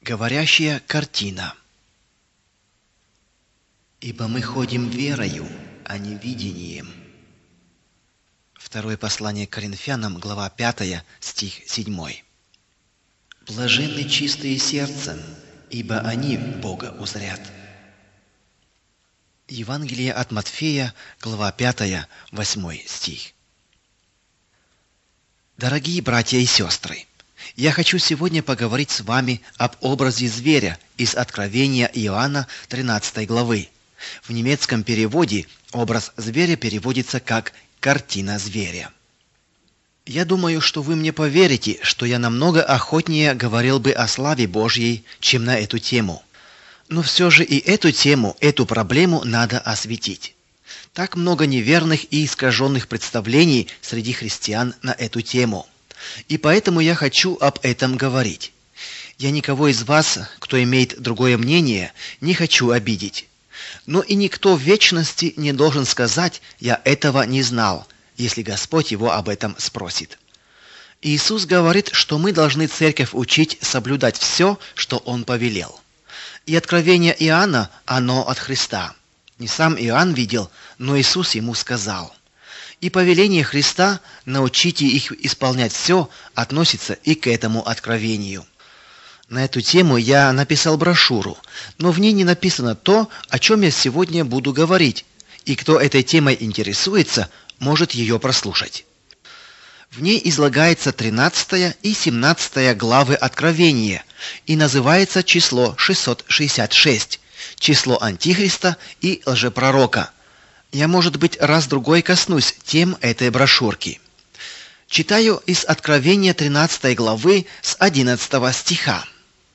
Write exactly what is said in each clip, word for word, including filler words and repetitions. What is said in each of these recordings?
Говорящая картина. Ибо мы ходим верою, а не видением. Второе послание к Коринфянам, глава пятая, стих седьмой. Блаженны чистые сердцем, ибо они Бога узрят. Евангелие от Матфея, глава пятая, восьмой стих. Дорогие братья и сестры, я хочу сегодня поговорить с вами об образе зверя из Откровения Иоанна тринадцатой главы. В немецком переводе образ зверя переводится как «картина зверя». Я думаю, что вы мне поверите, что я намного охотнее говорил бы о славе Божьей, чем на эту тему. Но все же и эту тему, эту проблему надо осветить. Так много неверных и искаженных представлений среди христиан на эту тему. И поэтому я хочу об этом говорить. Я никого из вас, кто имеет другое мнение, не хочу обидеть. Но и никто в вечности не должен сказать «я этого не знал», если Господь его об этом спросит. Иисус говорит, что мы должны церковь учить соблюдать все, что Он повелел. И откровение Иоанна, оно от Христа. Не сам Иоанн видел, но Иисус ему сказал. И повеление Христа «научите их исполнять все» относится и к этому откровению. На эту тему я написал брошюру, но в ней не написано то, о чем я сегодня буду говорить, и кто этой темой интересуется, может ее прослушать. В ней излагается тринадцатая и семнадцатая главы Откровения, и называется число шестьсот шестьдесят шесть, число Антихриста и лжепророка. Я, может быть, раз-другой коснусь тем этой брошюрки. Читаю из Откровения тринадцатой главы с одиннадцатого стиха.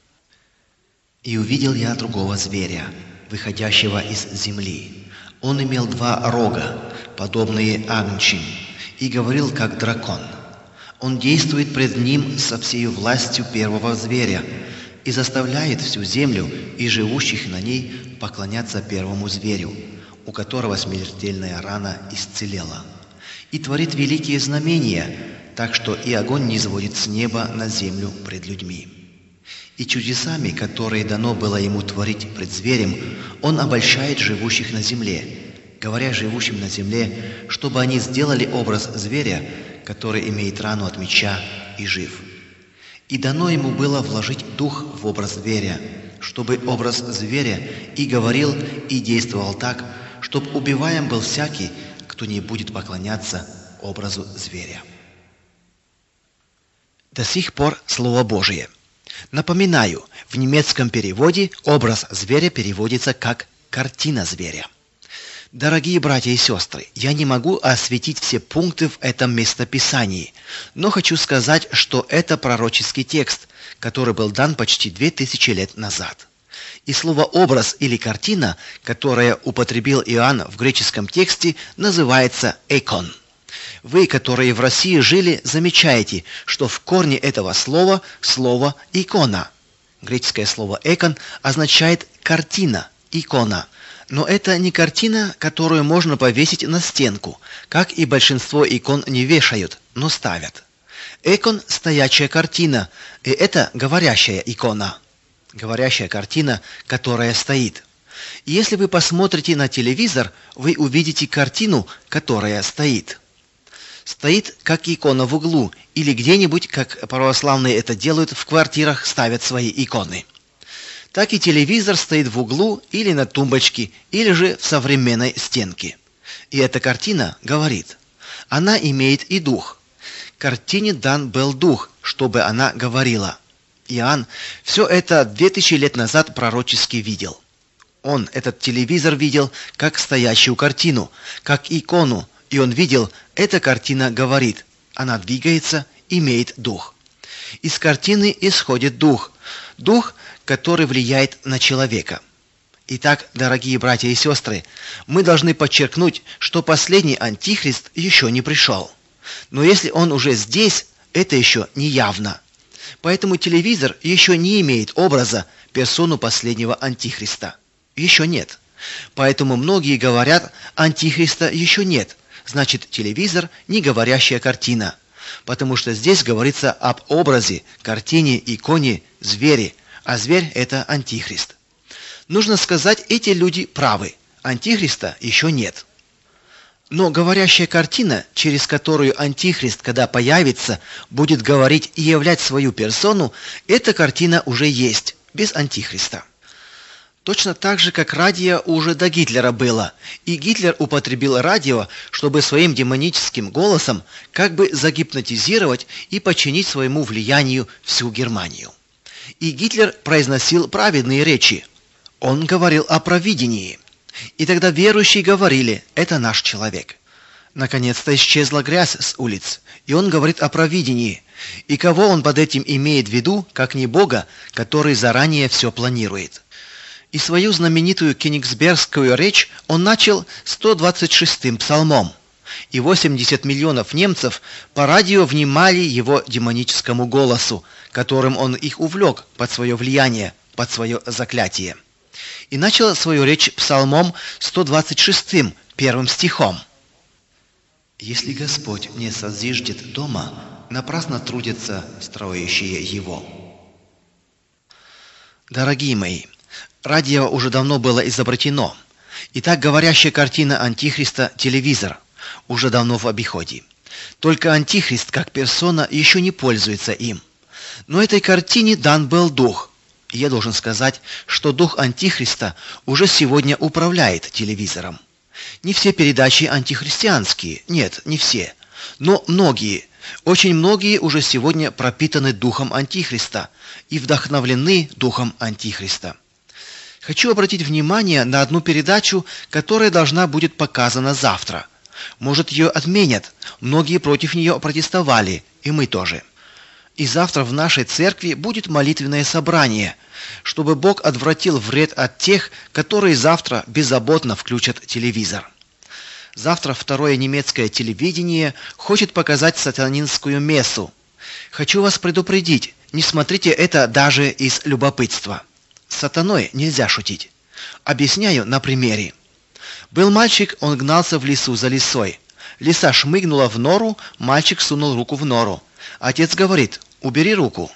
«И увидел я другого зверя, выходящего из земли. Он имел два рога, подобные агнчим, и говорил, как дракон. Он действует пред ним со всею властью первого зверя и заставляет всю землю и живущих на ней поклоняться первому зверю, у которого смертельная рана исцелела. И творит великие знамения, так что и огонь низводит с неба на землю пред людьми. И чудесами, которые дано было ему творить пред зверем, он обольщает живущих на земле, говоря живущим на земле, чтобы они сделали образ зверя, который имеет рану от меча и жив. И дано ему было вложить дух в образ зверя, чтобы образ зверя и говорил, и действовал так, чтоб убиваем был всякий, кто не будет поклоняться образу зверя». До сих пор Слово Божие. Напоминаю, в немецком переводе образ зверя переводится как «картина зверя». Дорогие братья и сестры, я не могу осветить все пункты в этом местописании, но хочу сказать, что это пророческий текст, который был дан почти две тысячи лет назад. И слово «образ» или «картина», которое употребил Иоанн в греческом тексте, называется «экон». Вы, которые в России жили, замечаете, что в корне этого слова слово «икона». Греческое слово «экон» означает «картина», «икона». Но это не картина, которую можно повесить на стенку, как и большинство икон не вешают, но ставят. Экон – стоячая картина, и это говорящая икона. Говорящая картина, которая стоит. И если вы посмотрите на телевизор, вы увидите картину, которая стоит. Стоит как икона в углу, или где-нибудь, как православные это делают, в квартирах ставят свои иконы. Так и телевизор стоит в углу или на тумбочке, или же в современной стенке. И эта картина говорит. Она имеет и дух. Картине дан был дух, чтобы она говорила. Иоанн все это две тысячи лет назад пророчески видел. Он этот телевизор видел как стоящую картину, как икону, и он видел, эта картина говорит. Она двигается, имеет дух. Из картины исходит дух. Дух, который влияет на человека. Итак, дорогие братья и сестры, мы должны подчеркнуть, что последний антихрист еще не пришел. Но если он уже здесь, это еще не явно. Поэтому телевизор еще не имеет образа персону последнего антихриста. Еще нет. Поэтому многие говорят, антихриста еще нет. Значит, телевизор не говорящая картина. Потому что здесь говорится об образе, картине, иконе, звере, а зверь – это антихрист. Нужно сказать, эти люди правы, антихриста еще нет. Но говорящая картина, через которую антихрист, когда появится, будет говорить и являть свою персону, эта картина уже есть, без антихриста. Точно так же, как радио уже до Гитлера было, и Гитлер употребил радио, чтобы своим демоническим голосом как бы загипнотизировать и подчинить своему влиянию всю Германию. И Гитлер произносил праведные речи. Он говорил о провидении. И тогда верующие говорили: «Это наш человек». Наконец-то исчезла грязь с улиц, и он говорит о провидении. И кого он под этим имеет в виду, как не Бога, который заранее все планирует? И свою знаменитую кенигсбергскую речь он начал сто двадцать шестым псалмом. И восемьдесят миллионов немцев по радио внимали его демоническому голосу, которым он их увлек под свое влияние, под свое заклятие. И начал свою речь псалмом сто двадцать шестым, первым стихом. «Если Господь не созиждет дома, напрасно трудятся строящие его». Дорогие мои, радио уже давно было изобретено. Итак, говорящая картина антихриста – телевизор, уже давно в обиходе. Только антихрист, как персона, еще не пользуется им. Но этой картине дан был дух. И я должен сказать, что дух антихриста уже сегодня управляет телевизором. Не все передачи антихристианские, нет, не все. Но многие, очень многие уже сегодня пропитаны духом антихриста и вдохновлены духом антихриста. Хочу обратить внимание на одну передачу, которая должна будет показана завтра. Может, ее отменят, многие против нее протестовали, и мы тоже. И завтра в нашей церкви будет молитвенное собрание, чтобы Бог отвратил вред от тех, которые завтра беззаботно включат телевизор. Завтра второе немецкое телевидение хочет показать сатанинскую мессу. Хочу вас предупредить, не смотрите это даже из любопытства. С сатаной нельзя шутить. Объясняю на примере. Был мальчик, он гнался в лесу за лисой. Лиса шмыгнула в нору, мальчик сунул руку в нору. Отец говорит: «Убери руку».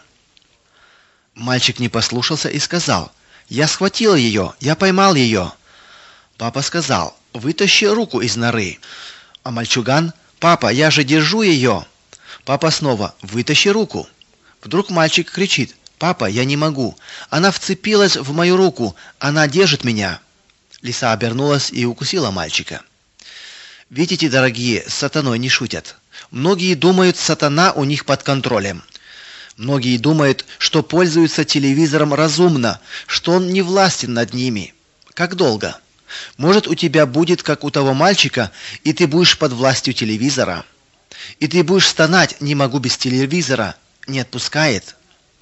Мальчик не послушался и сказал: «Я схватил ее, я поймал ее». Папа сказал: «Вытащи руку из норы». А мальчуган: «Папа, я же держу ее». Папа снова: «Вытащи руку». Вдруг мальчик кричит: «Папа, я не могу. Она вцепилась в мою руку, она держит меня». Лиса обернулась и укусила мальчика. Видите, дорогие, с сатаной не шутят. Многие думают, сатана у них под контролем. Многие думают, что пользуются телевизором разумно, что он не властен над ними. Как долго? Может, у тебя будет, как у того мальчика, и ты будешь под властью телевизора. И ты будешь стонать: «Не могу без телевизора». Не отпускает.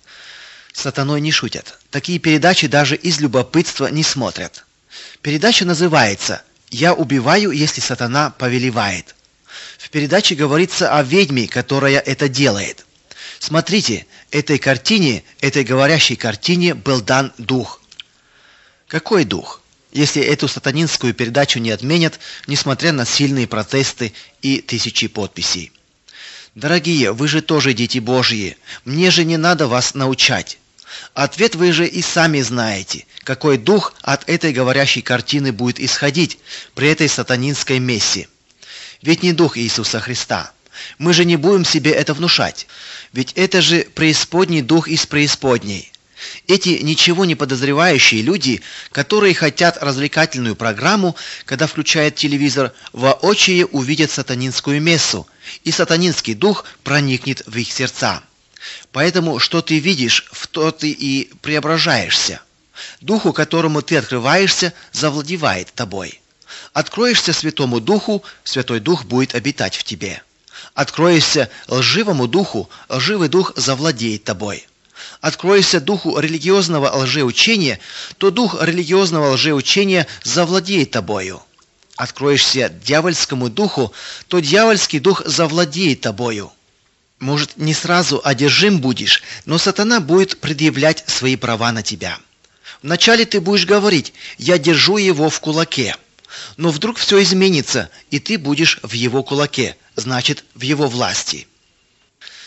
С сатаной не шутят. Такие передачи даже из любопытства не смотрят. Передача называется «Я убиваю, если сатана повелевает». В передаче говорится о ведьме, которая это делает. Смотрите, этой картине, этой говорящей картине был дан дух. Какой дух? Если эту сатанинскую передачу не отменят, несмотря на сильные протесты и тысячи подписей. Дорогие, вы же тоже дети Божьи. Мне же не надо вас научать. Ответ вы же и сами знаете, какой дух от этой говорящей картины будет исходить при этой сатанинской мессе. Ведь не дух Иисуса Христа. Мы же не будем себе это внушать. Ведь это же преисподний дух из преисподней. Эти ничего не подозревающие люди, которые хотят развлекательную программу, когда включают телевизор, воочию увидят сатанинскую мессу, и сатанинский дух проникнет в их сердца. Поэтому, что ты видишь, в то ты и преображаешься. Духу, которому ты открываешься, завладевает тобой. Откроешься Святому Духу, Святой Дух будет обитать в тебе. Откроешься лживому духу, лживый дух завладеет тобой. Откроешься духу религиозного лжеучения, то дух религиозного лжеучения завладеет тобою. Откроешься дьявольскому духу, то дьявольский дух завладеет тобою. Может, не сразу одержим будешь, но сатана будет предъявлять свои права на тебя. Вначале ты будешь говорить: «Я держу его в кулаке». Но вдруг все изменится, и ты будешь в его кулаке, значит, в его власти.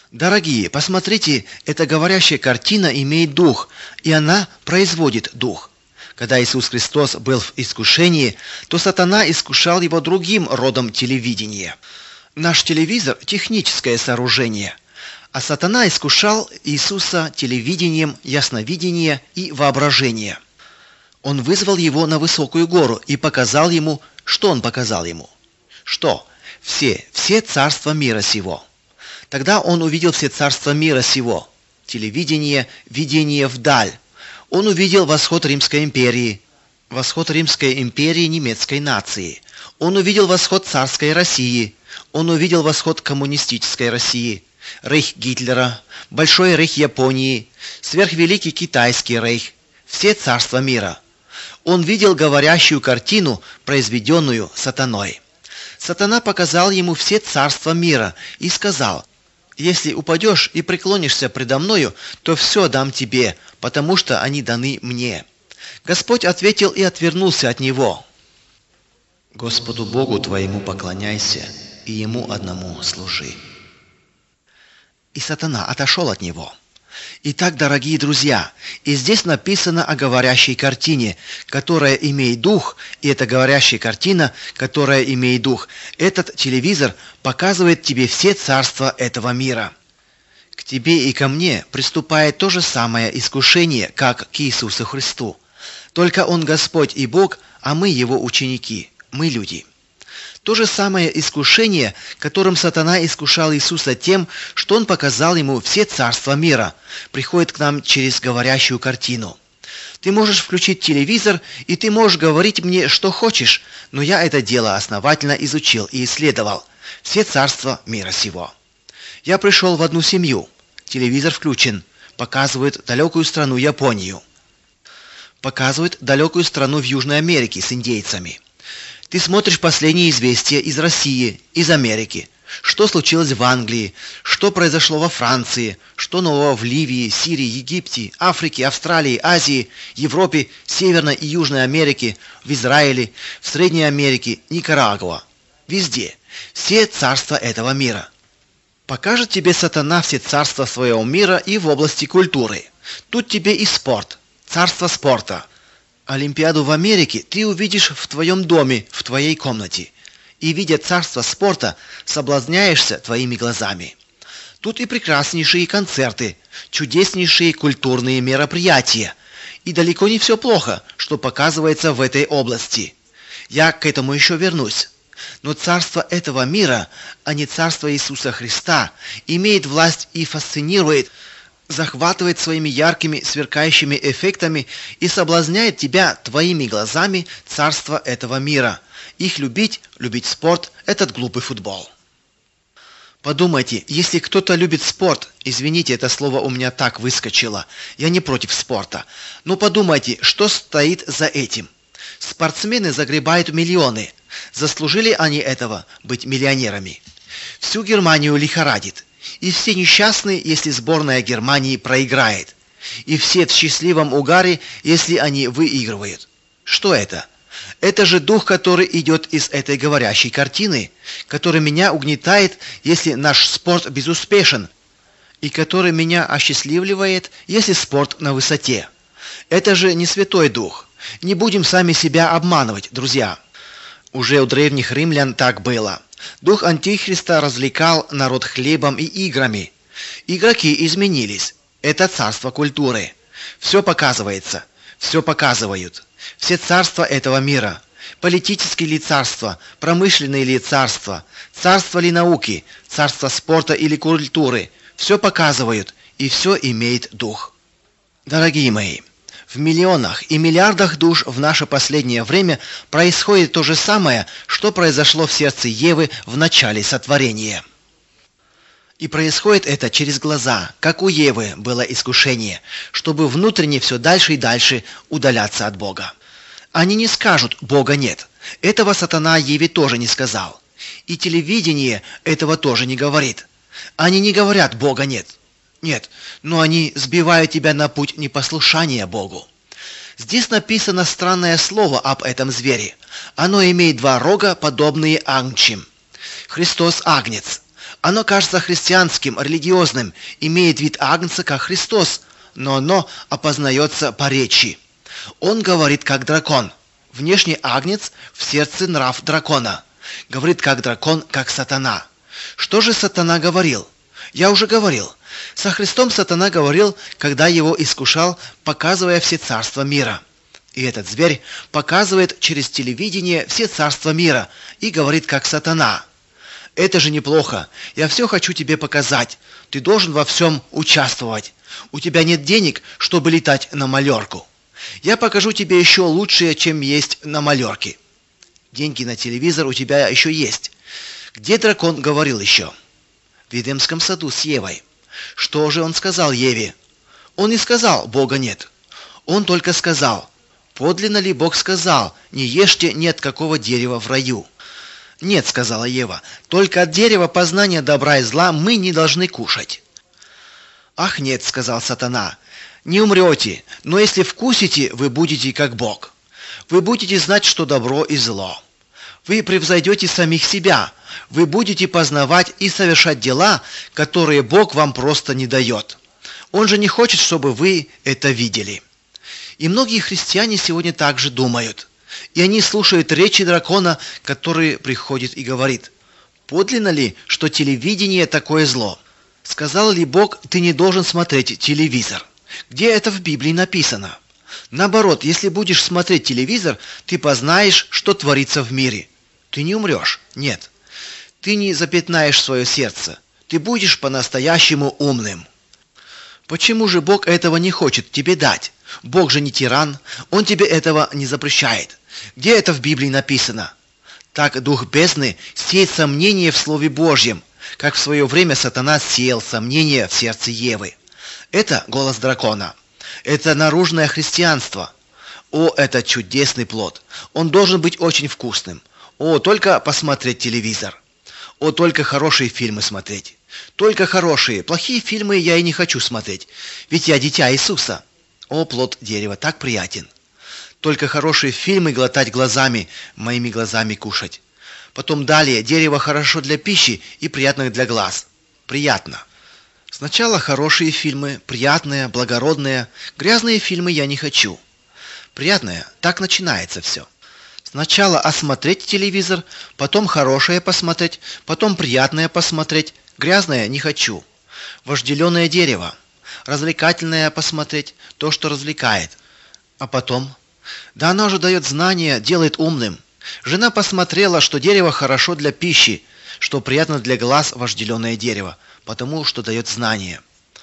Дорогие, посмотрите, эта говорящая картина имеет дух, и она производит дух. Когда Иисус Христос был в искушении, то сатана искушал его другим родом телевидения. Наш телевизор – техническое сооружение, а сатана искушал Иисуса телевидением, ясновидения и воображения. Он вызвал его на высокую гору и показал ему, что он показал ему. Что? Все, все царства мира сего. Тогда он увидел все царства мира сего. Телевидение, видение вдаль. Он увидел восход Римской империи, восход Римской империи немецкой нации. Он увидел восход царской России. Он увидел восход коммунистической России, рейх Гитлера, большой рейх Японии, сверхвеликий китайский рейх, все царства мира. Он видел говорящую картину, произведенную сатаной. Сатана показал ему все царства мира и сказал: «Если упадешь и преклонишься предо мною, то все дам тебе, потому что они даны мне». Господь ответил и отвернулся от него. «Господу Богу твоему поклоняйся, и Ему одному служи». И сатана отошел от него. Итак, дорогие друзья, и здесь написано о говорящей картине, которая имеет дух, и эта говорящая картина, которая имеет дух, этот телевизор показывает тебе все царства этого мира. К тебе и ко мне приступает то же самое искушение, как к Иисусу Христу. Только Он Господь и Бог, а мы Его ученики, мы люди. То же самое искушение, которым сатана искушал Иисуса тем, что Он показал Ему все царства мира, приходит к нам через говорящую картину. Ты можешь включить телевизор, и ты можешь говорить мне, что хочешь, но я это дело основательно изучил и исследовал. Все царства мира сего. Я пришел в одну семью. Телевизор включен. Показывает далекую страну Японию. Показывает далекую страну в Южной Америке с индейцами. Ты смотришь последние известия из России, из Америки. Что случилось в Англии, что произошло во Франции, что нового в Ливии, Сирии, Египте, Африке, Австралии, Азии, Европе, Северной и Южной Америке, в Израиле, в Средней Америке, Никарагуа. Везде. Все царства этого мира. Покажет тебе сатана все царства своего мира и в области культуры. Тут тебе и спорт, царство спорта. Олимпиаду в Америке ты увидишь в твоем доме, в твоей комнате. И, видя царство спорта, соблазняешься твоими глазами. Тут и прекраснейшие концерты, чудеснейшие культурные мероприятия. И далеко не все плохо, что показывается в этой области. Я к этому еще вернусь. Но царство этого мира, а не царство Иисуса Христа, имеет власть и фасцинирует, захватывает своими яркими, сверкающими эффектами и соблазняет тебя твоими глазами царство этого мира. Их любить, любить спорт, этот глупый футбол. Подумайте, если кто-то любит спорт, извините, это слово у меня так выскочило, я не против спорта, но подумайте, что стоит за этим. Спортсмены загребают миллионы. Заслужили они этого, быть миллионерами? Всю Германию лихорадит. И все несчастны, если сборная Германии проиграет. И все в счастливом угаре, если они выигрывают. Что это? Это же дух, который идет из этой говорящей картины, который меня угнетает, если наш спорт безуспешен, и который меня осчастливливает, если спорт на высоте. Это же не Святой Дух. Не будем сами себя обманывать, друзья. Уже у древних римлян так было. Дух Антихриста развлекал народ хлебом и играми. Игроки изменились. Это царство культуры. Все показывается. Все показывают. Все царства этого мира. Политические ли царства, промышленные ли царства, царство ли науки, царство спорта или культуры. Все показывают, и все имеет дух. Дорогие мои, в миллионах и миллиардах душ в наше последнее время происходит то же самое, что произошло в сердце Евы в начале сотворения. И происходит это через глаза, как у Евы было искушение, чтобы внутренне все дальше и дальше удаляться от Бога. Они не скажут «Бога нет». Этого сатана Еве тоже не сказал. И телевидение этого тоже не говорит. Они не говорят «Бога нет». Нет, но они сбивают тебя на путь непослушания Богу. Здесь написано странное слово об этом звере. Оно имеет два рога, подобные агнчим. Христос агнец. Оно кажется христианским, религиозным, имеет вид агнца, как Христос, но оно опознается по речи. Он говорит, как дракон. Внешний агнец, в сердце нрав дракона. Говорит, как дракон, как сатана. Что же сатана говорил? Я уже говорил. Со Христом сатана говорил, когда его искушал, показывая все царства мира. И этот зверь показывает через телевидение все царства мира и говорит, как сатана. Это же неплохо. Я все хочу тебе показать. Ты должен во всем участвовать. У тебя нет денег, чтобы летать на Малорку. Я покажу тебе еще лучшее, чем есть на Малорке. Деньги на телевизор у тебя еще есть. Где дракон говорил еще? В Эдемском саду с Евой. Что же он сказал Еве? Он не сказал, Бога нет. Он только сказал, подлинно ли Бог сказал, не ешьте ни от какого дерева в раю? Нет, сказала Ева, только от дерева познания добра и зла мы не должны кушать. Ах нет, сказал сатана, не умрете, но если вкусите, вы будете как Бог. Вы будете знать, что добро и зло. Вы превзойдете самих себя. Вы будете познавать и совершать дела, которые Бог вам просто не дает. Он же не хочет, чтобы вы это видели. И многие христиане сегодня также думают. И они слушают речи дракона, который приходит и говорит: подлинно ли, что телевидение такое зло? Сказал ли Бог, ты не должен смотреть телевизор? Где это в Библии написано? Наоборот, если будешь смотреть телевизор, ты познаешь, что творится в мире. Ты не умрешь. Нет. Ты не запятнаешь свое сердце. Ты будешь по-настоящему умным. Почему же Бог этого не хочет тебе дать? Бог же не тиран. Он тебе этого не запрещает. Где это в Библии написано? Так дух бездны сеет сомнение в Слове Божьем, как в свое время сатана сеял сомнение в сердце Евы. Это голос дракона. Это наружное христианство. О, это чудесный плод. Он должен быть очень вкусным. О, только посмотреть телевизор. О, только хорошие фильмы смотреть. Только хорошие. Плохие фильмы я и не хочу смотреть. Ведь я дитя Иисуса. О, плод дерева, так приятен. Только хорошие фильмы глотать глазами, моими глазами кушать. Потом далее, дерево хорошо для пищи и приятно для глаз. Приятно. Сначала хорошие фильмы, приятные, благородные. Грязные фильмы я не хочу. Приятное, так начинается все. Сначала осмотреть телевизор, потом хорошее посмотреть, потом приятное посмотреть. Грязное не хочу. Вожделенное дерево. Развлекательное посмотреть, то, что развлекает. А потом? Да она же дает знания, делает умным. Жена посмотрела, что дерево хорошо для пищи, что приятно для глаз вожделенное дерево, потому что дает знания.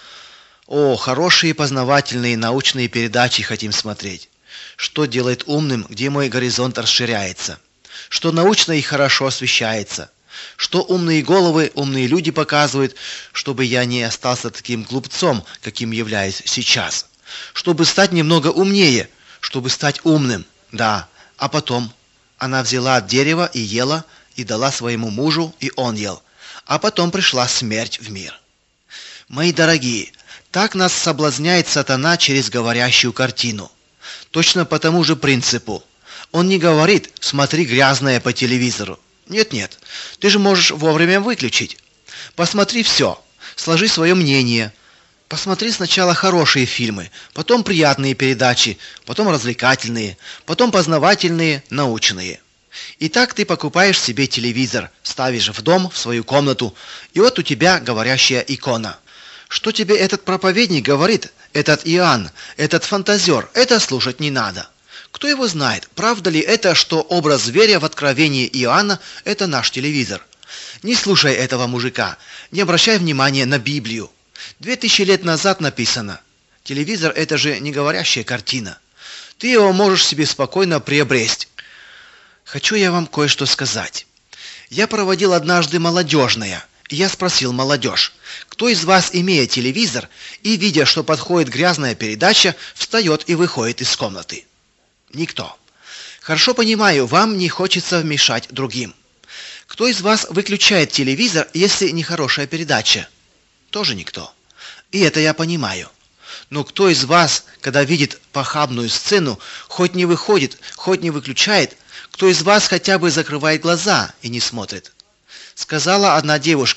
О, хорошие познавательные научные передачи хотим смотреть. Что делает умным, где мой горизонт расширяется. Что научно и хорошо освещается. Что умные головы, умные люди показывают, чтобы я не остался таким глупцом, каким являюсь сейчас. Чтобы стать немного умнее, чтобы стать умным. Да, а потом она взяла от дерева и ела, и дала своему мужу, и он ел. А потом пришла смерть в мир. Мои дорогие, так нас соблазняет сатана через говорящую картину. Точно по тому же принципу. Он не говорит: смотри грязное по телевизору. Нет-нет, ты же можешь вовремя выключить. Посмотри все, сложи свое мнение. Посмотри сначала хорошие фильмы, потом приятные передачи, потом развлекательные, потом познавательные, научные. И так ты покупаешь себе телевизор, ставишь в дом, в свою комнату, и вот у тебя говорящая икона. Что тебе этот проповедник говорит, этот Иоанн, этот фантазер, это слушать не надо. Кто его знает, правда ли это, что образ зверя в Откровении Иоанна – это наш телевизор? Не слушай этого мужика, не обращай внимания на Библию. Две тысячи лет назад написано. Телевизор – это же не говорящая картина. Ты его можешь себе спокойно приобрести. Хочу я вам кое-что сказать. Я проводил однажды молодежное, и я спросил молодежь, кто из вас, имея телевизор и видя, что подходит грязная передача, встает и выходит из комнаты? Никто. Хорошо понимаю, вам не хочется мешать другим. Кто из вас выключает телевизор, если не хорошая передача? Тоже никто. И это я понимаю. Но кто из вас, когда видит похабную сцену, хоть не выходит, хоть не выключает, кто из вас хотя бы закрывает глаза и не смотрит? Сказала одна девушка: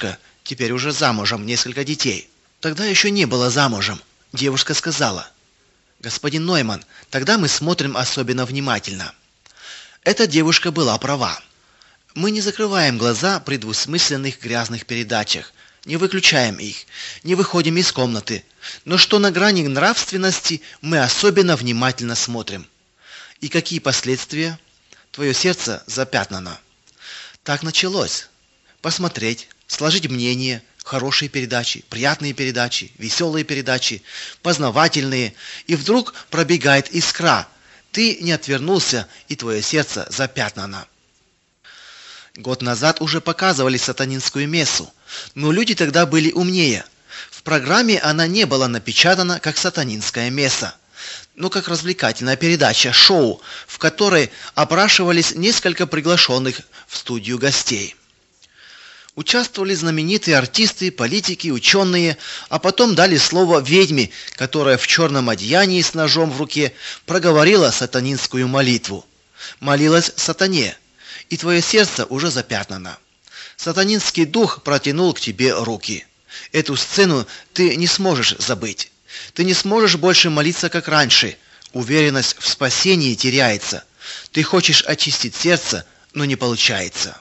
теперь уже замужем, несколько детей. Тогда еще не была замужем. Девушка сказала: «Господин Нойман, тогда мы смотрим особенно внимательно». Эта девушка была права. Мы не закрываем глаза при двусмысленных грязных передачах, не выключаем их, не выходим из комнаты, но что на грани нравственности, мы особенно внимательно смотрим. И какие последствия? Твое сердце запятнано. Так началось. Посмотреть, сложить мнение, хорошие передачи, приятные передачи, веселые передачи, познавательные, и вдруг пробегает искра. Ты не отвернулся, и твое сердце запятнано. Год назад уже показывали сатанинскую мессу, но люди тогда были умнее. В программе она не была напечатана как сатанинская месса, но как развлекательная передача, шоу, в которой опрашивались несколько приглашенных в студию гостей. Участвовали знаменитые артисты, политики, ученые, а потом дали слово ведьме, которая в черном одеянии с ножом в руке проговорила сатанинскую молитву. Молилась сатане, и твое сердце уже запятнано. Сатанинский дух протянул к тебе руки. Эту сцену ты не сможешь забыть. Ты не сможешь больше молиться, как раньше. Уверенность в спасении теряется. Ты хочешь очистить сердце, но не получается.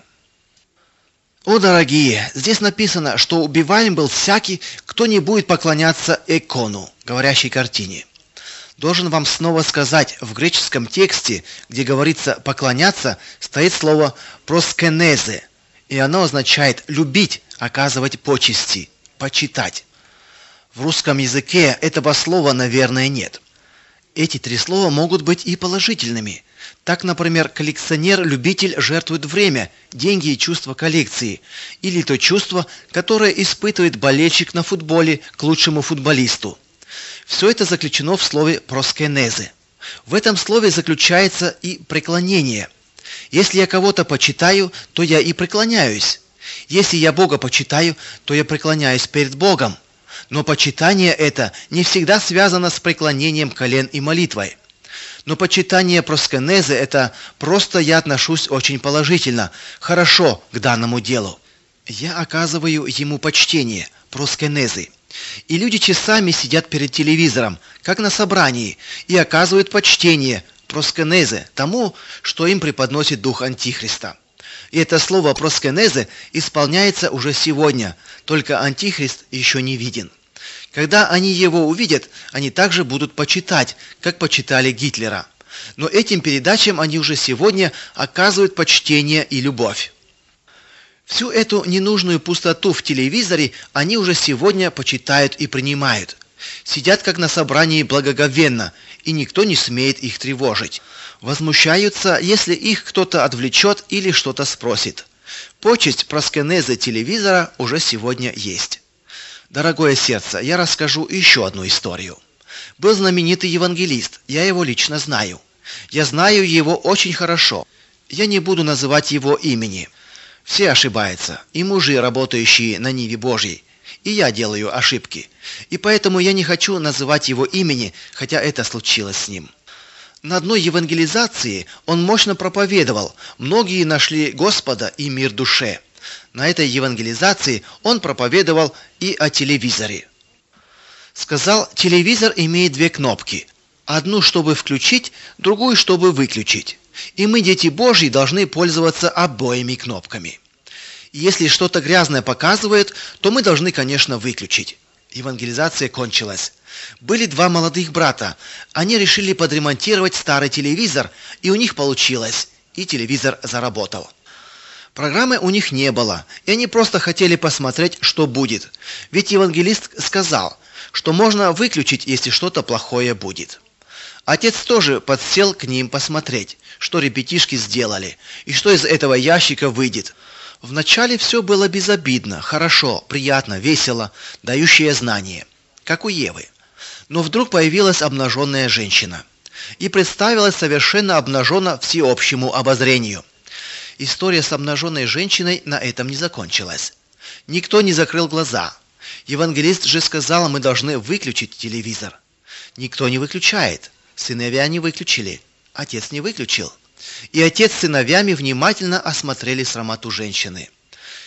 О, дорогие, здесь написано, что убиваем был всякий, кто не будет поклоняться икону, говорящей картине. Должен вам снова сказать, в греческом тексте, где говорится «поклоняться», стоит слово «проскенезе», и оно означает «любить», «оказывать почести», «почитать». В русском языке этого слова, наверное, нет. Эти три слова могут быть и положительными. Так, например, коллекционер-любитель жертвует время, деньги и чувство коллекции, или то чувство, которое испытывает болельщик на футболе к лучшему футболисту. Все это заключено в слове «проскенезе». В этом слове заключается и преклонение. Если я кого-то почитаю, то я и преклоняюсь. Если я Бога почитаю, то я преклоняюсь перед Богом. Но почитание это не всегда связано с преклонением колен и молитвой. Но почитание проскенезе – это просто я отношусь очень положительно, хорошо к данному делу. Я оказываю ему почтение, проскенезе. И люди часами сидят перед телевизором, как на собрании, и оказывают почтение, проскенезе, тому, что им преподносит дух Антихриста. И это слово проскенезе исполняется уже сегодня, только Антихрист еще не виден. Когда они его увидят, они также будут почитать, как почитали Гитлера. Но этим передачам они уже сегодня оказывают почтение и любовь. Всю эту ненужную пустоту в телевизоре они уже сегодня почитают и принимают. Сидят как на собрании благоговенно, и никто не смеет их тревожить. Возмущаются, если их кто-то отвлечет или что-то спросит. Почесть проскенезе телевизора уже сегодня есть. Дорогое сердце, я расскажу еще одну историю. Был знаменитый евангелист, я его лично знаю. Я знаю его очень хорошо. Я не буду называть его имени. Все ошибаются, и мужи, работающие на ниве Божьей. И я делаю ошибки. И поэтому я не хочу называть его имени, хотя это случилось с ним. На одной евангелизации он мощно проповедовал. Многие нашли Господа и мир душе. На этой евангелизации он проповедовал и о телевизоре. Сказал, телевизор имеет две кнопки. Одну, чтобы включить, другую, чтобы выключить. И мы, дети Божьи, должны пользоваться обоими кнопками. И если что-то грязное показывает, то мы должны, конечно, выключить. Евангелизация кончилась. Были два молодых брата. Они решили подремонтировать старый телевизор, и у них получилось. И телевизор заработал. Программы у них не было, и они просто хотели посмотреть, что будет. Ведь евангелист сказал, что можно выключить, если что-то плохое будет. Отец тоже подсел к ним посмотреть, что ребятишки сделали, и что из этого ящика выйдет. Вначале все было безобидно, хорошо, приятно, весело, дающее знания, как у Евы. Но вдруг появилась обнаженная женщина и представилась совершенно обнаженно всеобщему обозрению. История с обнаженной женщиной на этом не закончилась. Никто не закрыл глаза. Евангелист же сказал, мы должны выключить телевизор. Никто не выключает. Сыновья не выключили. Отец не выключил. И отец с сыновьями внимательно осмотрели срамоту женщины.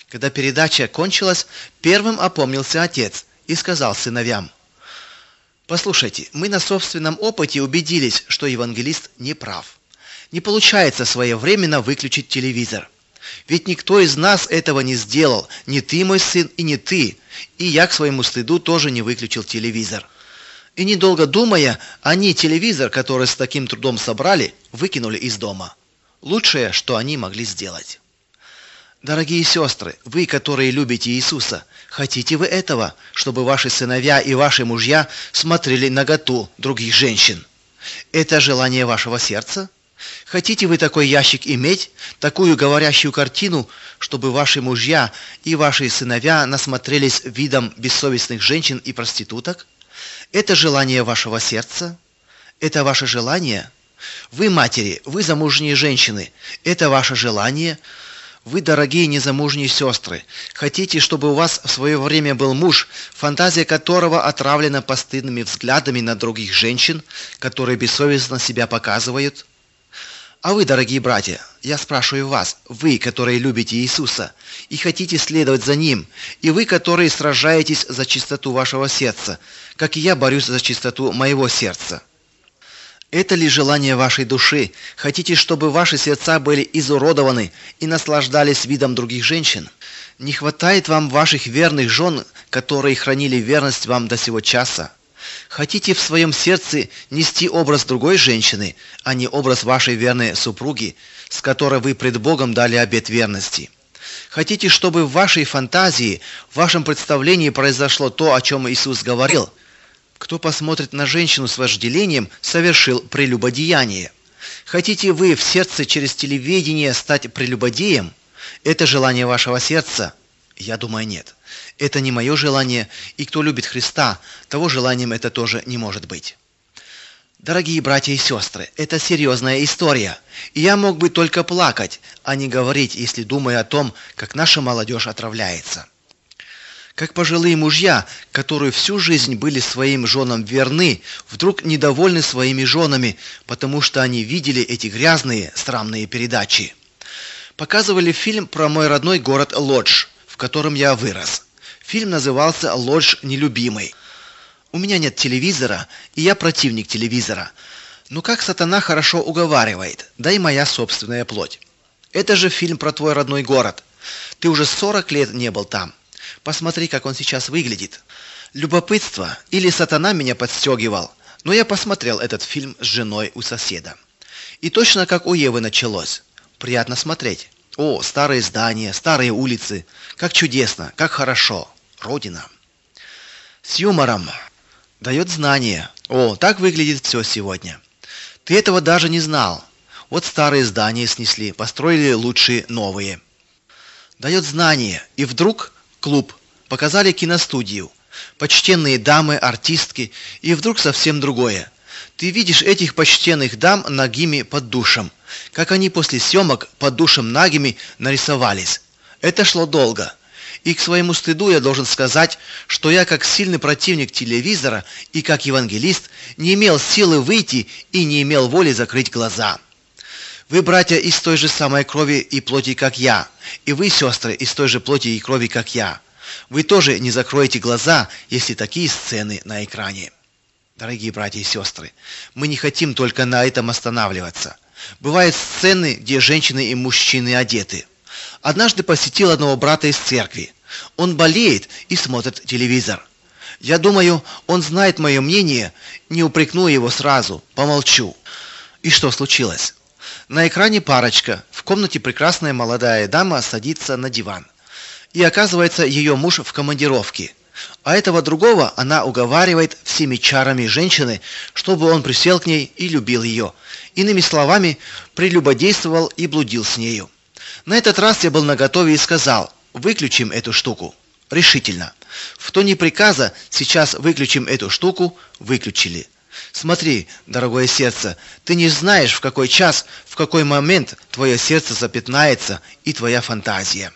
Когда передача кончилась, первым опомнился отец и сказал сыновьям: «Послушайте, мы на собственном опыте убедились, что евангелист не прав. Не получается своевременно выключить телевизор. Ведь никто из нас этого не сделал, ни ты, мой сын, и не ты, и я к своему стыду тоже не выключил телевизор». И недолго думая, они телевизор, который с таким трудом собрали, выкинули из дома. Лучшее, что они могли сделать. Дорогие сестры, вы, которые любите Иисуса, хотите вы этого, чтобы ваши сыновья и ваши мужья смотрели наготу других женщин? Это желание вашего сердца? Хотите вы такой ящик иметь, такую говорящую картину, чтобы ваши мужья и ваши сыновья насмотрелись видом бессовестных женщин и проституток? Это желание вашего сердца? Это ваше желание? Вы, матери, вы замужние женщины, это ваше желание? Вы, дорогие незамужние сестры, хотите, чтобы у вас в свое время был муж, фантазия которого отравлена постыдными взглядами на других женщин, которые бессовестно себя показывают? А вы, дорогие братья, я спрашиваю вас, вы, которые любите Иисуса и хотите следовать за Ним, и вы, которые сражаетесь за чистоту вашего сердца, как и я борюсь за чистоту моего сердца. Это ли желание вашей души? Хотите, чтобы ваши сердца были изуродованы и наслаждались видом других женщин? Не хватает вам ваших верных жен, которые хранили верность вам до сего часа? Хотите в своем сердце нести образ другой женщины, а не образ вашей верной супруги, с которой вы пред Богом дали обет верности? Хотите, чтобы в вашей фантазии, в вашем представлении произошло то, о чем Иисус говорил? Кто посмотрит на женщину с вожделением, совершил прелюбодеяние. Хотите вы в сердце через телевидение стать прелюбодеем? Это желание вашего сердца? Я думаю, нет. Это не мое желание, и кто любит Христа, того желанием это тоже не может быть. Дорогие братья и сестры, это серьезная история, и я мог бы только плакать, а не говорить, если думаю о том, как наша молодежь отравляется. Как пожилые мужья, которые всю жизнь были своим женам верны, вдруг недовольны своими женами, потому что они видели эти грязные, срамные передачи. Показывали фильм про мой родной город Лодж, в котором я вырос. Фильм назывался «Лодж нелюбимый». У меня нет телевизора, и я противник телевизора. Но как сатана хорошо уговаривает, да и моя собственная плоть. Это же фильм про твой родной город. Ты уже сорок лет не был там. Посмотри, как он сейчас выглядит. Любопытство или сатана меня подстегивал, но я посмотрел этот фильм с женой у соседа. И точно как у Евы началось. Приятно смотреть. О, старые здания, старые улицы. Как чудесно, как хорошо. Родина. С юмором. Дает знания. О, так выглядит все сегодня. Ты этого даже не знал. Вот старые здания снесли, построили лучшие новые. Дает знания. И вдруг клуб. Показали киностудию. Почтенные дамы, артистки. И вдруг совсем другое. Ты видишь этих почтенных дам нагими под душем. Как они после съемок под душем нагими нарисовались. Это шло долго. И к своему стыду я должен сказать, что я как сильный противник телевизора и как евангелист не имел силы выйти и не имел воли закрыть глаза. Вы, братья, из той же самой крови и плоти, как я, и вы, сестры, из той же плоти и крови, как я. Вы тоже не закроете глаза, если такие сцены на экране. Дорогие братья и сестры, мы не хотим только на этом останавливаться. Бывают сцены, где женщины и мужчины одеты. Однажды посетил одного брата из церкви. Он болеет и смотрит телевизор. Я думаю, он знает мое мнение, не упрекну его сразу, помолчу. И что случилось? На экране парочка, в комнате прекрасная молодая дама садится на диван. И оказывается, ее муж в командировке. А этого другого она уговаривает всеми чарами женщины, чтобы он присел к ней и любил ее. Иными словами, прелюбодействовал и блудил с нею. На этот раз я был наготове и сказал: выключим эту штуку. Решительно. В тоне приказа сейчас выключим эту штуку, выключили. Смотри, дорогое сердце, ты не знаешь, в какой час, в какой момент твое сердце запятнается и твоя фантазия.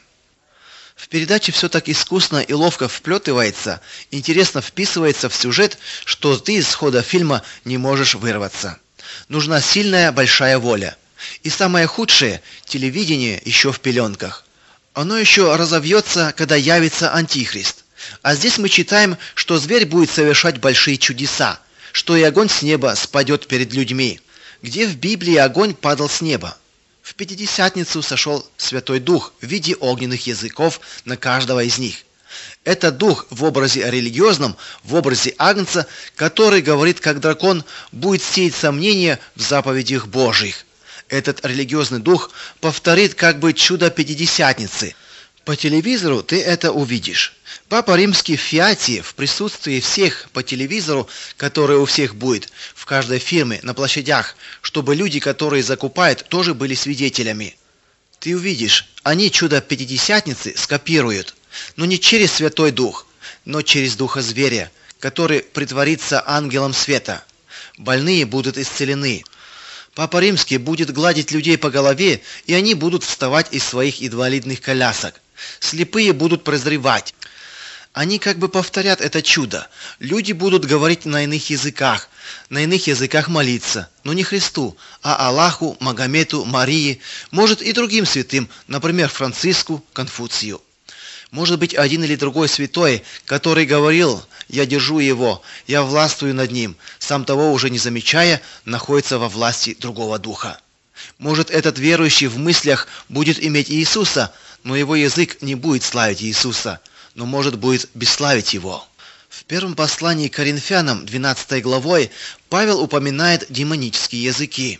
В передаче все так искусно и ловко вплетывается, интересно вписывается в сюжет, что ты из хода фильма не можешь вырваться. Нужна сильная большая воля. И самое худшее – телевидение еще в пеленках. Оно еще разовьется, когда явится Антихрист. А здесь мы читаем, что зверь будет совершать большие чудеса, что и огонь с неба спадет перед людьми. Где в Библии огонь падал с неба? В Пятидесятницу сошел Святой Дух в виде огненных языков на каждого из них. Это дух в образе религиозном, в образе Агнца, который говорит, как дракон, будет сеять сомнения в заповедях Божьих. Этот религиозный дух повторит как бы чудо Пятидесятницы. По телевизору ты это увидишь. Папа Римский в Фиате, в присутствии всех по телевизору, который у всех будет, в каждой фирме, на площадях, чтобы люди, которые закупают, тоже были свидетелями. Ты увидишь, они чудо Пятидесятницы скопируют, но не через Святой Дух, но через Духа Зверя, который притворится ангелом света. Больные будут исцелены. Папа Римский будет гладить людей по голове, и они будут вставать из своих инвалидных колясок. Слепые будут прозревать. Они как бы повторят это чудо. Люди будут говорить на иных языках, на иных языках молиться, но не Христу, а Аллаху, Магомету, Марии, может и другим святым, например, Франциску, Конфуцию. Может быть, один или другой святой, который говорил: «Я держу его, я властвую над ним», сам того уже не замечая, находится во власти другого духа. Может, этот верующий в мыслях будет иметь Иисуса, но его язык не будет славить Иисуса, но, может, будет бесславить его. В первом послании к Коринфянам, двенадцатой главой, Павел упоминает демонические языки,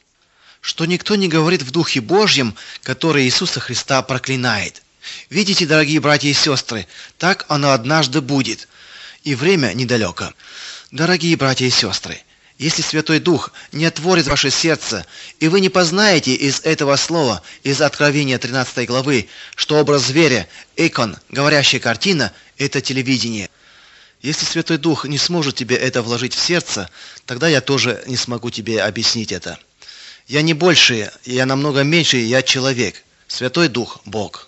что никто не говорит в Духе Божьем, который Иисуса Христа проклинает. Видите, дорогие братья и сестры, так оно однажды будет, и время недалеко. Дорогие братья и сестры, если Святой Дух не отворит ваше сердце, и вы не познаете из этого слова, из Откровения тринадцатой главы, что образ зверя, икон, говорящая картина – это телевидение. Если Святой Дух не сможет тебе это вложить в сердце, тогда я тоже не смогу тебе объяснить это. Я не больше, я намного меньше, я человек. Святой Дух – Бог.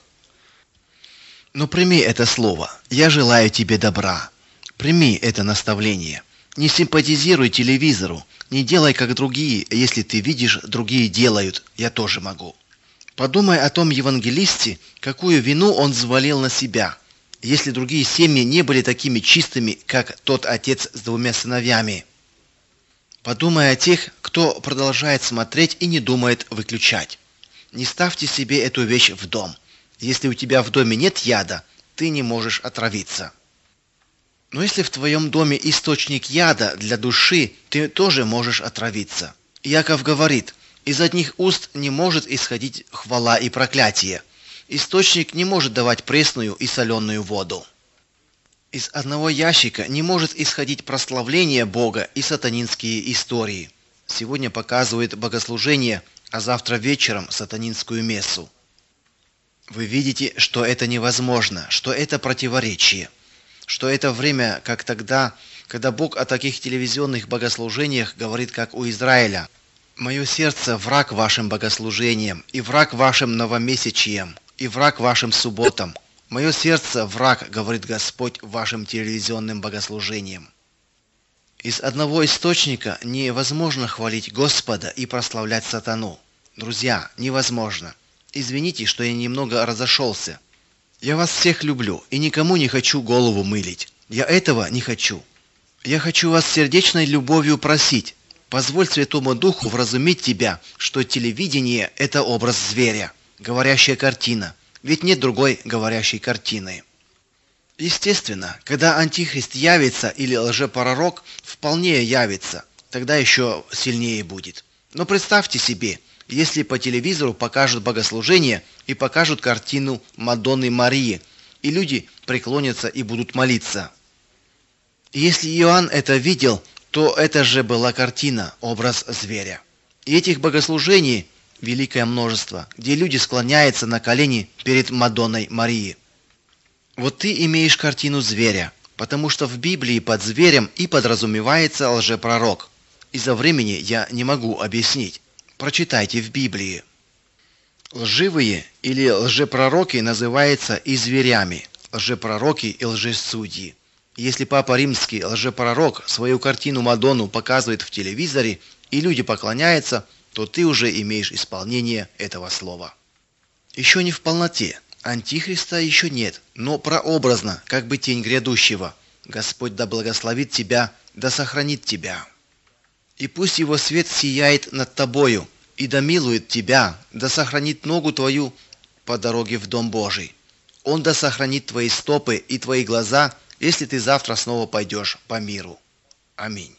Но прими это слово. Я желаю тебе добра. Прими это наставление. Не симпатизируй телевизору. Не делай, как другие. Если ты видишь, другие делают. Я тоже могу. Подумай о том евангелисте, какую вину он взвалил на себя. Если другие семьи не были такими чистыми, как тот отец с двумя сыновьями. Подумай о тех, кто продолжает смотреть и не думает выключать. Не ставьте себе эту вещь в дом. Если у тебя в доме нет яда, ты не можешь отравиться. Но если в твоем доме источник яда для души, ты тоже можешь отравиться. Иаков говорит: из одних уст не может исходить хвала и проклятие. Источник не может давать пресную и соленую воду. Из одного ящика не может исходить прославление Бога и сатанинские истории. Сегодня показывают богослужение, а завтра вечером сатанинскую мессу. Вы видите, что это невозможно, что это противоречие, что это время, как тогда, когда Бог о таких телевизионных богослужениях говорит, как у Израиля: «Мое сердце враг вашим богослужениям, и враг вашим новомесячиям, и враг вашим субботам. Мое сердце враг, говорит Господь, вашим телевизионным богослужениям». Из одного источника невозможно хвалить Господа и прославлять сатану. Друзья, невозможно. Извините, что я немного разошелся. Я вас всех люблю и никому не хочу голову мылить. Я этого не хочу. Я хочу вас сердечной любовью просить: позволь Святому Духу вразумить тебя, что телевидение – это образ зверя, говорящая картина, ведь нет другой говорящей картины. Естественно, когда Антихрист явится или лжепророк вполне явится, тогда еще сильнее будет. Но представьте себе, если по телевизору покажут богослужение и покажут картину Мадонны Марии, и люди преклонятся и будут молиться. И если Иоанн это видел, то это же была картина, образ зверя. И этих богослужений великое множество, где люди склоняются на колени перед Мадонной Марии. Вот ты имеешь картину зверя, потому что в Библии под зверем и подразумевается лжепророк. Из-за времени я не могу объяснить. Прочитайте в Библии. Лживые или лжепророки называются и зверями, лжепророки и лжесудьи. Если Папа Римский лжепророк свою картину Мадонну показывает в телевизоре и люди поклоняются, то ты уже имеешь исполнение этого слова. Еще не в полноте. Антихриста еще нет, но прообразно, как бы тень грядущего. Господь да благословит тебя, да сохранит тебя. И пусть его свет сияет над тобою, и да милует тебя, да сохранит ногу твою по дороге в Дом Божий. Он да сохранит твои стопы и твои глаза, если ты завтра снова пойдешь по миру. Аминь.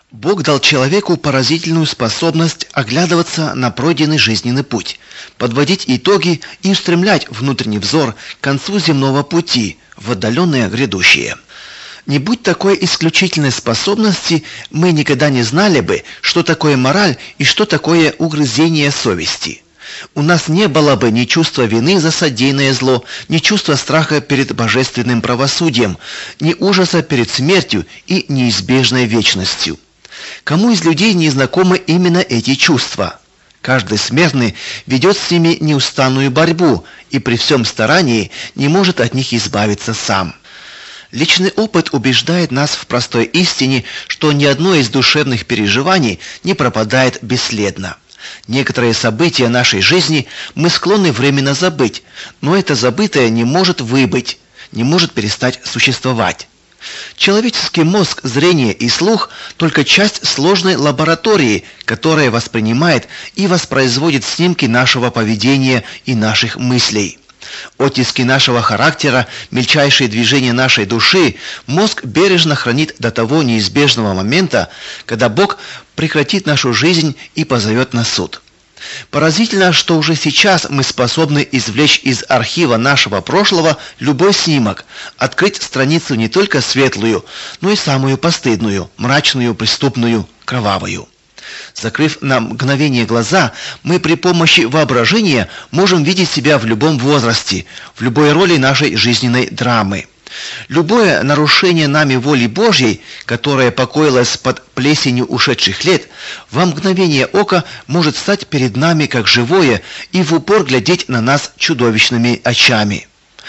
Бог дал человеку поразительную способность оглядываться на пройденный жизненный путь, подводить итоги и устремлять внутренний взор к концу земного пути, в отдаленное грядущее. Не будь такой исключительной способности, мы никогда не знали бы, что такое мораль и что такое угрызение совести. У нас не было бы ни чувства вины за содеянное зло, ни чувства страха перед божественным правосудием, ни ужаса перед смертью и неизбежной вечностью. Кому из людей не знакомы именно эти чувства? Каждый смертный ведет с ними неустанную борьбу и при всем старании не может от них избавиться сам. Личный опыт убеждает нас в простой истине, что ни одно из душевных переживаний не пропадает бесследно. Некоторые события нашей жизни мы склонны временно забыть, но это забытое не может выбыть, не может перестать существовать. Человеческий мозг, зрение и слух – только часть сложной лаборатории, которая воспринимает и воспроизводит снимки нашего поведения и наших мыслей. Оттиски нашего характера, мельчайшие движения нашей души мозг бережно хранит до того неизбежного момента, когда Бог прекратит нашу жизнь и позовет на суд. Поразительно, что уже сейчас мы способны извлечь из архива нашего прошлого любой снимок, открыть страницу не только светлую, но и самую постыдную, мрачную, преступную, кровавую. Закрыв на мгновение глаза, мы при помощи воображения можем видеть себя в любом возрасте, в любой роли нашей жизненной драмы. Любое нарушение нами воли Божьей, которое покоилось под плесенью ушедших лет, во мгновение ока может стать перед нами как живое и в упор глядеть на нас чудовищными очами.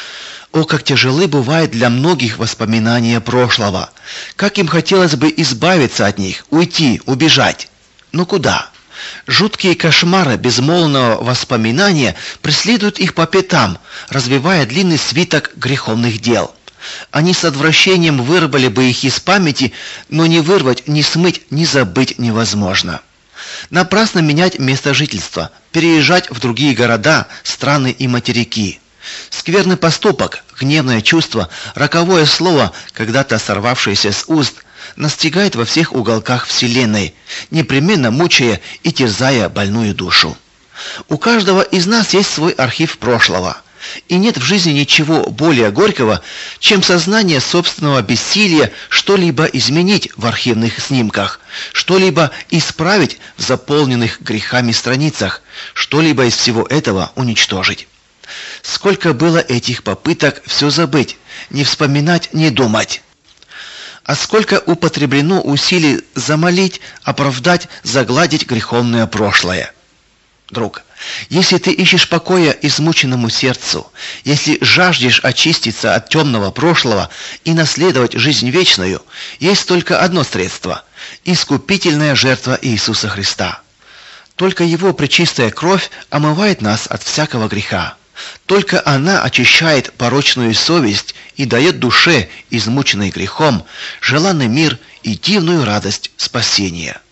О, как тяжелы бывают для многих воспоминания прошлого! Как им хотелось бы избавиться от них, уйти, убежать! Но куда? Жуткие кошмары безмолвного воспоминания преследуют их по пятам, развивая длинный свиток греховных дел. Они с отвращением вырвали бы их из памяти, но ни вырвать, ни смыть, ни забыть невозможно. Напрасно менять место жительства, переезжать в другие города, страны и материки. Скверный поступок, гневное чувство, роковое слово, когда-то сорвавшееся с уст, настигает во всех уголках вселенной, непременно мучая и терзая больную душу. У каждого из нас есть свой архив прошлого. И нет в жизни ничего более горького, чем сознание собственного бессилия что-либо изменить в архивных снимках, что-либо исправить в заполненных грехами страницах, что-либо из всего этого уничтожить. Сколько было этих попыток все забыть, не вспоминать, не думать. А сколько употреблено усилий замолить, оправдать, загладить греховное прошлое. Друг, если ты ищешь покоя измученному сердцу, если жаждешь очиститься от темного прошлого и наследовать жизнь вечную, есть только одно средство – искупительная жертва Иисуса Христа. Только Его пречистая кровь омывает нас от всякого греха. Только она очищает порочную совесть и дает душе, измученной грехом, желанный мир и дивную радость спасения.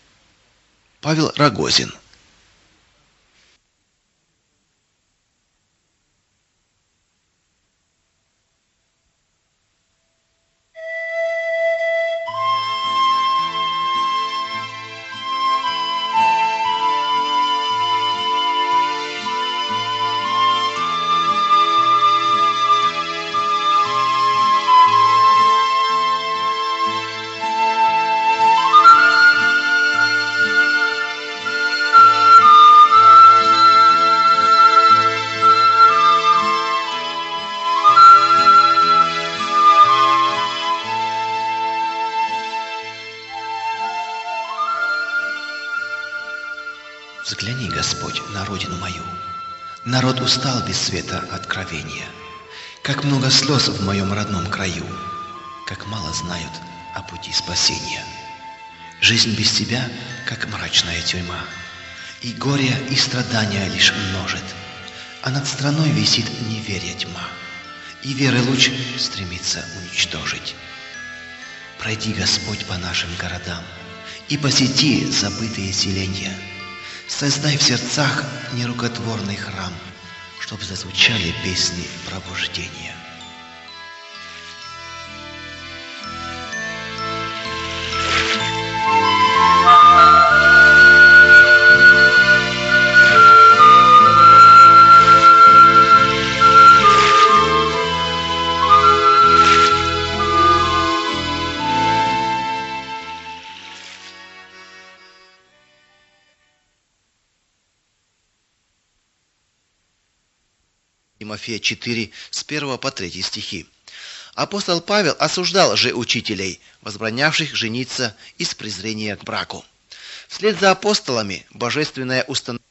Павел Рогозин. Взгляни, Господь, на родину мою. Народ устал без света откровения. Как много слез в моем родном краю, как мало знают о пути спасения. Жизнь без тебя, как мрачная тюрьма, и горе, и страдания лишь множит, а над страной висит неверие тьма, и веры луч стремится уничтожить. Пройди, Господь, по нашим городам и посети забытые селения. Создай в сердцах нерукотворный храм, чтоб зазвучали песни пробуждения. Тимофея четыре, с первого по третий стихи. Апостол Павел осуждал же учителей, возбранявших жениться из презрения к браку. Вслед за апостолами божественное установление